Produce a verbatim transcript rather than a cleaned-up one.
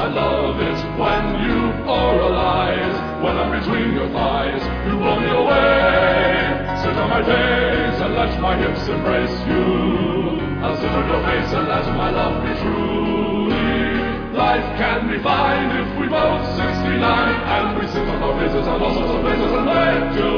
love it when you oralize. When I'm between your thighs, you blow me away. Sit on my face and let my hips embrace you. I'll sit on your face and let my love be true. Life can be fine if we both sixty-nine and we sit on our faces and all sorts of places and make you